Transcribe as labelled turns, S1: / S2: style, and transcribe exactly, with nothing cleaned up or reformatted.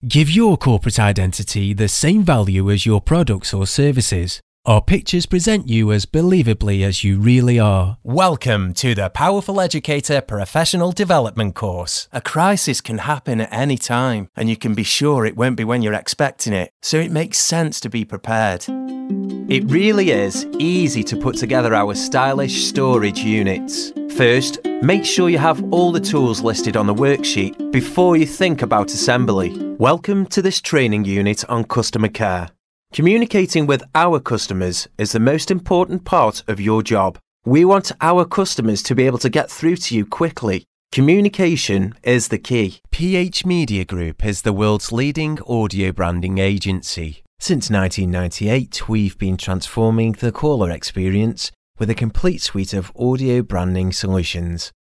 S1: Give your corporate identity the same value as your products or services. Our pictures present you as believably as you really are.
S2: Welcome to the Powerful Educator Professional Development Course. A crisis can happen at any time, and you can be sure it won't be when you're expecting it, so it makes sense to be prepared. It really is easy to put together our stylish storage units. First, make sure you have all the tools listed on the worksheet before you think about assembly. Welcome to this training unit on customer care. Communicating with our customers is the most important part of your job. We want our customers to be able to get through to you quickly. Communication is the key.
S1: P H Media Group is the world's leading audio branding agency. Since nineteen ninety-eight, we've been transforming the caller experience with a complete suite of audio branding solutions.